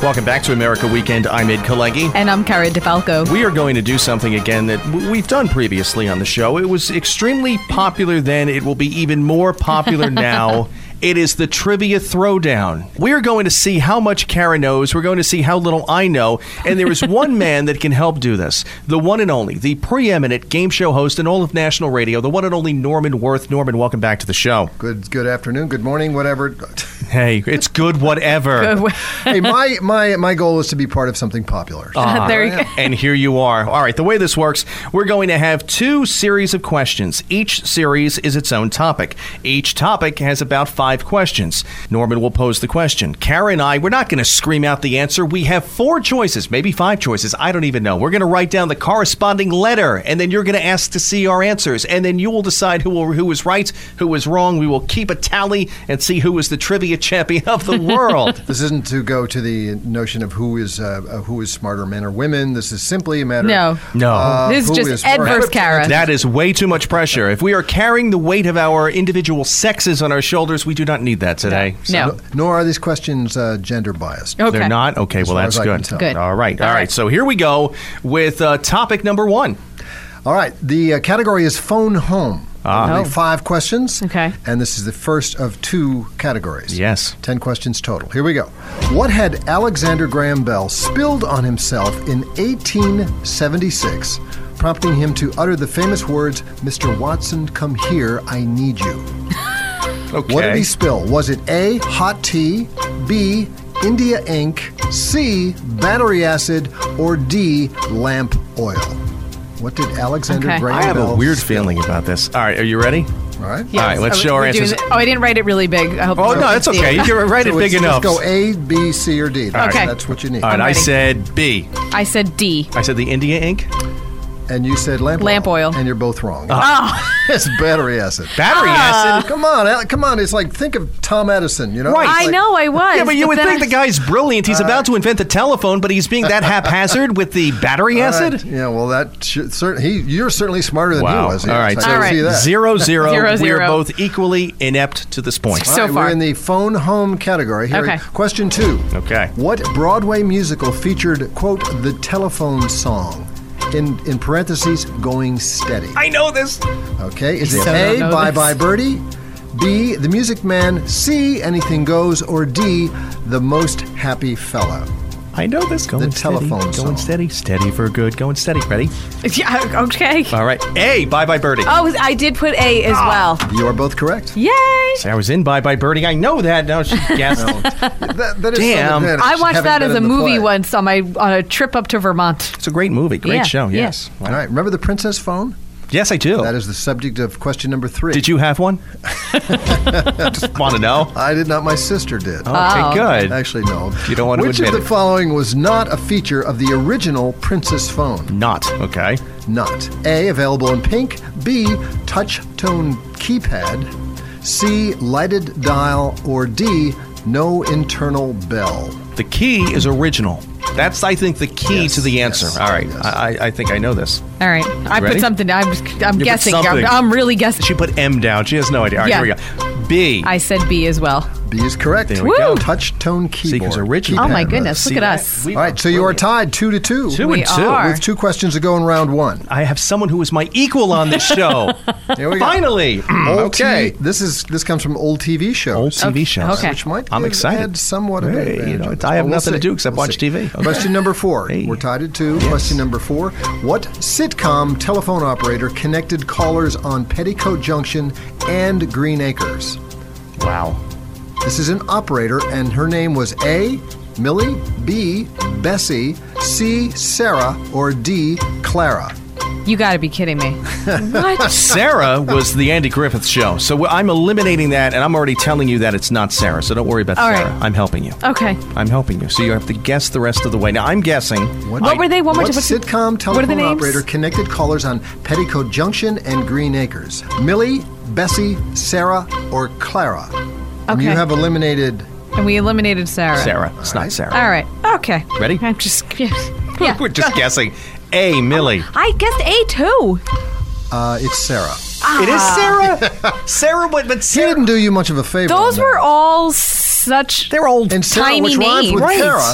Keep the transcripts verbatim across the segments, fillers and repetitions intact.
Welcome back to America Weekend. I'm Ed Kalegi. And I'm Cara DeFalco. We are going to do something again that w- we've done previously on the show. It was extremely popular then. It will be even more popular now. It is the Trivia Throwdown. We're going to see how much Cara knows. We're going to see how little I know. And there is one man that can help do this. The one and only, the preeminent game show host in all of national radio, the one and only Norman Worth. Norman, welcome back to the show. Good good afternoon, good morning, whatever. Hey, it's good whatever. Good. Hey, my, my, my goal is to be part of something popular. Uh, There you go. And here you are. All right, the way this works, we're going to have two series of questions. Each series is its own topic. Each topic has about five questions. Norman will pose the question. Cara and I, we're not going to scream out the answer. We have four choices, maybe five choices. I don't even know. We're going to write down the corresponding letter, and then you're going to ask to see our answers, and then you will decide who will, who was right, who was wrong. We will keep a tally and see who is the trivia champion of the world. This isn't to go to the notion of who is uh, uh, who is smarter, men or women. This is simply a matter No. of No. uh, This is who just Ed more versus equipped. Cara. That is way too much pressure. If we are carrying the weight of our individual sexes on our shoulders, we do not need that today. No. Nor are these questions uh, gender biased. Okay. They're not? Okay, As well, far that's as I can good. tell. Good. All right. All All right. right. So here we go with uh, topic number one. All right, the uh, category is phone home. Ah. There'll be Oh. five questions. Okay. And this is the first of two categories. Yes. Ten questions total. Here we go. What had Alexander Graham Bell spilled on himself in eighteen seventy-six, prompting him to utter the famous words, "Mister Watson, come here, I need you"? Okay. What did he spill? Was it A, hot tea, B, India ink, C, battery acid, or D, lamp oil? What did Alexander Okay. Graham I have Bell a weird spill? feeling about this. All right. Are you ready? All right. Yes. All right, let's Oh, show our we're doing answers. it- Oh, I didn't write it really big. I hope Oh, you no, can that's see okay. it. You can write it So big it's- enough. Let's go A, B, C, or D. That's, Okay. that's what you need. All right. I'm I ready. said B. I said D. I said the India ink. And you said lamp oil. Lamp oil. And you're both wrong. Oh, It's battery acid. Battery acid. Come on, Al- come on. It's like, think of Tom Edison, you know? Right. It's I like- know I was. Yeah, but you would then think I- the guy's brilliant. He's about to invent the telephone, but he's being that haphazard with the battery All acid. right. Yeah, well, that should, cer- he, you're certainly smarter than Wow. he was. All right. So So All right. see that. Zero, zero. Zero, We are zero. both equally inept to this point. All So right, far. We're in the phone home category. Here, Okay. question two. Okay. What Broadway musical featured, quote, the telephone song? In, in parentheses, going steady. I know this. Okay, is it So A, don't know Bye this. Bye Birdie, B, The Music Man, C, Anything Goes, or D, The Most Happy Fella? I know this. Going The steady. telephone Going song. steady. Steady for good. Going steady. Ready? Yeah, okay. All right. A. Bye Bye Birdie. Oh, I did put A as well. You are both correct. Yay! See, I was in Bye Bye Birdie. I know that. Now she guessed. That, that is Damn. some advantage, I watched having that been as a in the movie play. once on my on a trip up to Vermont. It's a great movie. Great Yeah, show. yeah. Yes. All right, remember the princess phone? Yes, I do. That is the subject of question number three. Did you have one? Just want to know. I did not. My sister did. Okay, Oh. good. Actually, no. You don't want to Which admit of the it. following was not a feature of the original Princess phone? Not. Okay. Not. A, available in pink. B, touch tone keypad. C, lighted dial. Or D, no internal bell. The key is original. That's, I think, the key Yes, to the answer. yes, All right. yes. I, I think I know this. All right, I Ready? put something. I'm I'm You put guessing. I'm, something. I'm really guessing. She put M down. She has no idea. All right, Yeah. here we go. B. I said B as well. B is correct. There we go. Touch tone See, keyboard. 'cause original. Oh my Keypad, goodness! See Look at that? us. We All right, so you are tied two to two. Two We and two. are. With two questions to go in round one. I have someone who is my equal on this show. Here we go. Finally. Old okay. T V, this is this comes from old T V shows. Old T V Okay. shows. Okay. Which might I'm give excited. Ed somewhat of an Hey, advantage you know, on I this. have Well, we'll nothing to see. do except We'll watch see. T V. Okay. Question number four. Hey. We're tied at two. Yes. Question number four. What sitcom telephone operator connected callers on Petticoat Junction and Green Acres? Wow. This is an operator, and her name was A, Millie, B, Bessie, C, Sarah, or D, Clara. You got to be kidding me. What? Sarah was the Andy Griffith show. So I'm eliminating that, and I'm already telling you that it's not Sarah. So don't worry about All Sarah. right. I'm helping you. Okay. I'm helping you. So you have to guess the rest of the way. Now, I'm guessing. What, What were they? One more What time. sitcom What are the telephone names? operator connected callers on Petticoat Junction and Green Acres? Millie, Bessie, Sarah, or Clara? And you Okay. have eliminated. And we eliminated Sarah. Sarah. It's not right. Sarah. All right. Okay. Ready? I'm just. Yeah. yeah. We're just guessing. A, Millie. I guessed A too. Uh, it's Sarah. It is Sarah. Sarah, but, but He Sarah. didn't do you much of a favor. Those on were that. all such. They're old. And Sarah, tiny which rhymes names. with Right. Cara.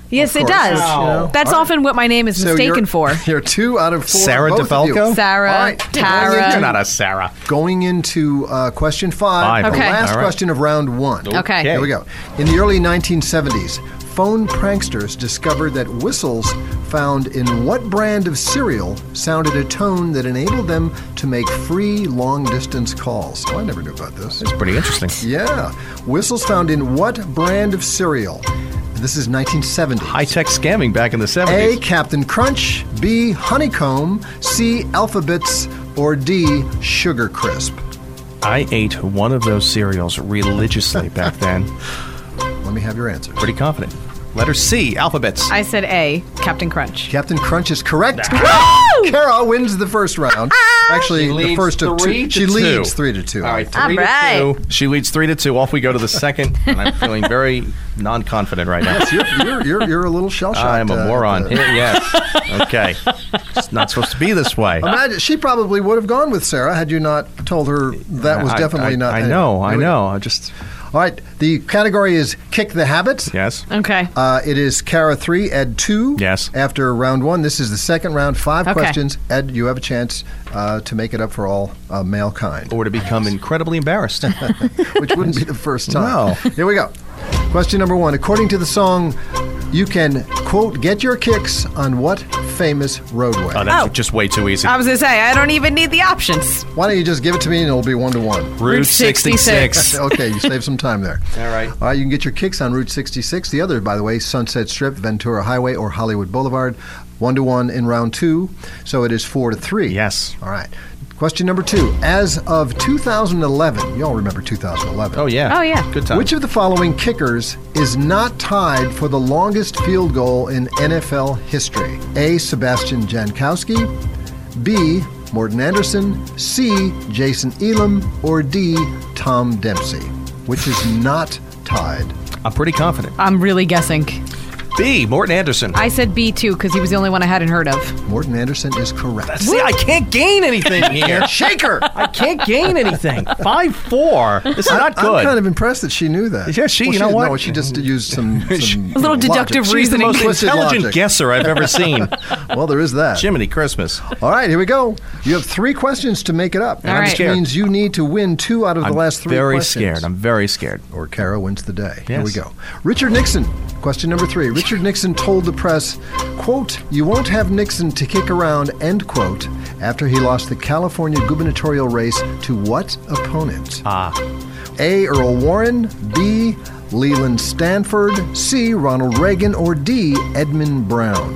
Yes, Of it course. does. Wow. You know? That's All right. often what my name is So mistaken you're, for. You're two out of four. Sarah both of you. DeFalco? Sarah, All right. Tara. You're not a Sarah. Going into uh, question five, Five. the Okay. last All right. question of round one. Okay. Here we go. In the early nineteen seventies, phone pranksters discovered that whistles found in what brand of cereal sounded a tone that enabled them to make free long-distance calls. Oh, I never knew about this. It's pretty interesting. Yeah. Whistles found in what brand of cereal? This is nineteen seventy. High-tech scamming back in the A, seventies. Captain Crunch, B, Honeycomb, C, Alphabets, or D, Sugar Crisp. I ate one of those cereals religiously back then. Let me have your answer. Pretty confident. Letter C, alphabets. I said A, Captain Crunch. Captain Crunch is correct. Woo! Kara wins the first round. Actually, She the leads first of three two. to She two. leads three to two. All right, All three right. to two. She leads three to two. Off we go to the second, and I'm feeling very non-confident right now. You're, you're, you're, you're a little shell shocked. I'm a uh, moron. uh, Here, yes. Okay. It's not supposed to be this way. Imagine, she probably would have gone with Sarah had you not told her that was I- definitely I, not. I anyway, know. I here we go. know. I just All right. The category is Kick the Habit. yes. Okay. Uh, it is Kara three, Ed two. Yes. After round one, this is the second round. Five Okay. questions. Ed, you have a chance uh, to make it up for all uh, male kind, Or to become incredibly embarrassed. which wouldn't be the first time. No. Here we go. Question number one. According to the song, you can, quote, get your kicks on what famous roadway? Oh, that's Oh. just way too easy. I was going to say, I don't even need the options. Why don't you just give it to me and it'll be one to one? Route sixty-six. sixty-six. Okay, you save some time there. All right. All right, you can get your kicks on Route sixty-six. The other, by the way, Sunset Strip, Ventura Highway, or Hollywood Boulevard. One to one in round two, so it is four to three. Yes. All right. Question number two. As of two thousand eleven, you all remember two thousand eleven. Oh, yeah. Oh, yeah. Good time. Which of the following kickers is not tied for the longest field goal in N F L history? A. Sebastian Jankowski, B. Morton Anderson, C. Jason Elam, or D. Tom Dempsey? Which is not tied? I'm pretty confident. I'm really guessing. B, Morton Anderson. I said B too because he was the only one I hadn't heard of. Morton Anderson is correct. See, I can't gain anything here. Shaker! I can't gain anything. Five four. This is not good. I'm kind of impressed that she knew that. Yeah, she- Well, you know what? No, she just used some, some A little deductive logic. She's the reasoning. most Twisted intelligent logic. guesser I've ever seen. Well, there is that. Jiminy Christmas. All right, here we go. You have three questions to make it up. All right. Which scared. means you need to win two out of the I'm last three very questions. scared. I'm very scared. Or Kara wins the day. Here Yes. we go. Richard Nixon. Question number three. Richard Nixon told the press, quote, you won't have Nixon to kick around, end quote, after he lost the California gubernatorial race to what opponent? Ah. A. Earl Warren, B. Leland Stanford, C. Ronald Reagan, or D. Edmund Brown?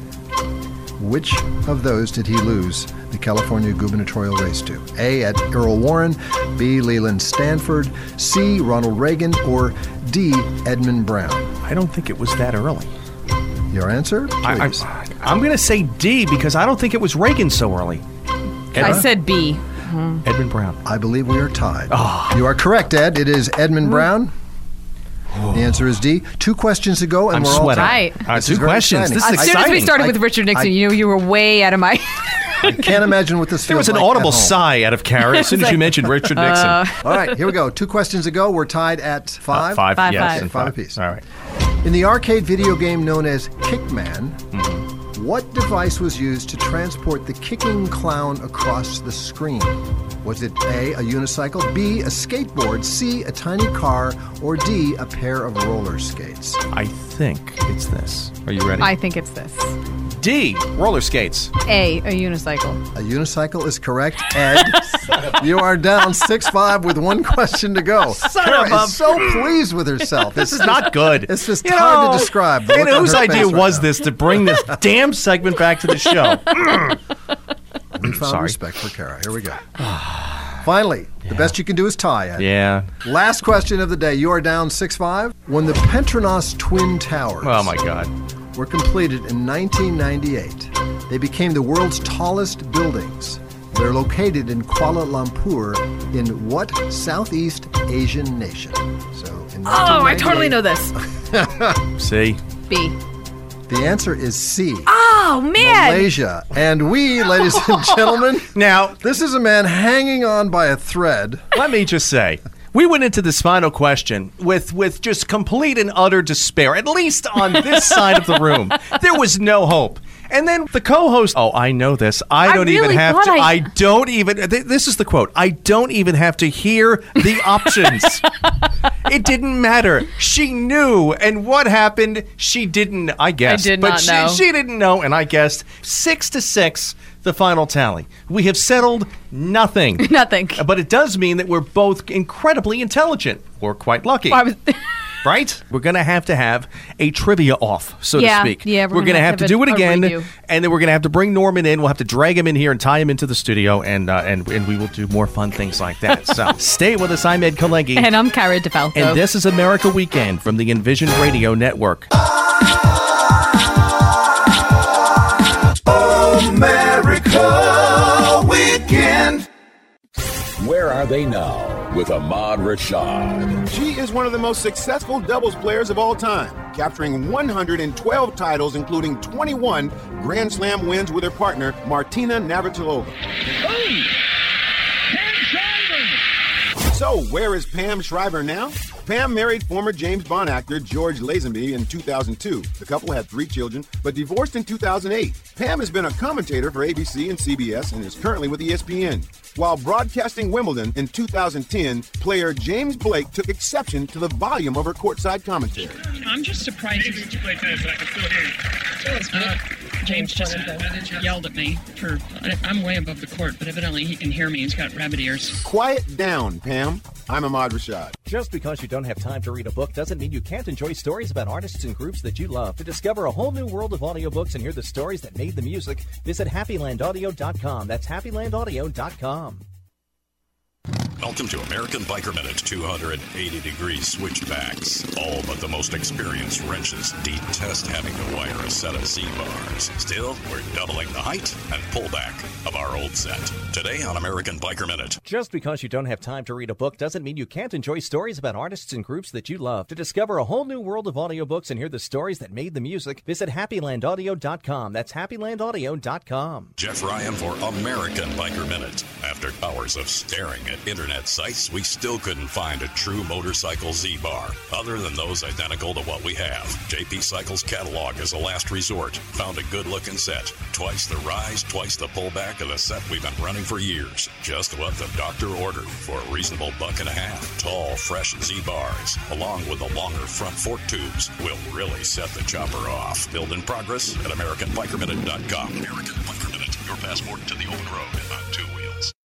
Which of those did he lose the California gubernatorial race to? A. At Earl Warren, B. Leland Stanford, C. Ronald Reagan, or D. Edmund Brown? I don't think it was that early. Your answer, I, please. I, I'm going to say D because I don't think it was Reagan so early. I said B. Edmund Brown. I believe we are tied. You are correct, Ed. It is Edmund Brown. The answer is D. Two questions to go, and I'm we're all sweating. tied. Right. All right, This two is very questions. exciting. This is As soon as we exciting. started I- with Richard Nixon, I- you know, you were way out of my. I can't imagine what this There feels was an like audible at home. sigh out of Kara as soon as you mentioned Richard Nixon. All right, here we go. Two questions to go. We're tied at five. Uh, five, Five, yes, five. and Five five apiece. All right. In the arcade video game known as Kickman, Mm-hmm. what device was used to transport the kicking clown across the screen? Was it A, a unicycle, B, a skateboard, C, a tiny car, or D, a pair of roller skates? I think it's this. Are you ready? I think it's this. D, roller skates. A, a unicycle. A unicycle is correct. Ed, you are down six five with one question to go. Kara of a- is so pleased with herself. This is not good. It's just You hard know, to describe. the And look on whose her idea face right was now. this to bring this damn segment back to the show? We found Sorry. respect for Kara. Here we go. Finally, the best you can do is tie, Ed. Yeah. Last question of the day. You are down six five. When the Petronas Twin Towers Oh, my God. were completed in nineteen ninety-eight, they became the world's tallest buildings. They're located in Kuala Lumpur in what Southeast Asian nation? So, in Oh, I totally know nineteen ninety-eight, this. See? B. The answer is C. Oh, man. Malaysia. And we, ladies and gentlemen, Now, this is a man hanging on by a thread. let me just say, We went into this final question with, with just complete and utter despair, at least on this side of the room. There was no hope. And then the co-host, oh, I know this. I don't I really even have thought to. I... I- don't even. Th- this is the quote. I don't even have to hear the options. It didn't matter. She knew. And what happened? She didn't. I guessed. I did but not she, know. She didn't know. And I guessed six to six. The final tally. We have settled nothing. Nothing. But it does mean that we're both incredibly intelligent. Or quite lucky. I was- Right? We're going to have to have a trivia off, so Yeah, to speak. yeah, we're We're gonna going to have have to to do it have a again, redo. and then we're going to have to bring Norman in. We'll have to drag him in here and tie him into the studio, and uh, and, and we will do more fun things like that. So stay with us. I'm Ed Kalegi. And I'm Cara DeFalco. And this is America Weekend from the Envision Radio Network. America Weekend. Where are they now? With Ahmad Rashad. She is one of the most successful doubles players of all time, capturing one hundred twelve titles, including twenty-one Grand Slam wins with her partner, Martina Navratilova. So, where is Pam Shriver now? Pam married former James Bond actor George Lazenby in two thousand two. The couple had three children, but divorced in two thousand eight. Pam has been a commentator for A B C and C B S and is currently with E S P N. While broadcasting Wimbledon in two thousand ten, player James Blake took exception to the volume of her courtside commentary. I'm just surprised. Maybe would you play tennis so I can still hear you? Uh, James just uh, yelled at me for. I'm way above the court, but evidently he can hear me. He's got rabbit ears. Quiet down, Pam. I'm Ahmad Rashad. Just because you don't have time to read a book doesn't mean you can't enjoy stories about artists and groups that you love. To discover a whole new world of audiobooks and hear the stories that made the music, visit happy land audio dot com. That's happy land audio dot com. Welcome to American Biker Minute. two hundred eighty degree switchbacks. All but the most experienced wrenches detest having to wire a set of Z-bars. Still, we're doubling the height and pullback of our old set. Today on American Biker Minute. Just because you don't have time to read a book doesn't mean you can't enjoy stories about artists and groups that you love. To discover a whole new world of audiobooks and hear the stories that made the music, visit happy land audio dot com. That's happy land audio dot com. Jeff Ryan for American Biker Minute. After hours of staring at internet sites, we still couldn't find a true motorcycle Z-bar, other than those identical to what we have. J P Cycles catalog is a last resort. Found a good-looking set. Twice the rise, twice the pullback of the set we've been running for years. Just what the doctor ordered for a reasonable buck and a half. Tall, fresh Z-bars, along with the longer front fork tubes, will really set the chopper off. Build in progress at american biker minute dot com. American Biker Minute, your passport to the open road on two wheels.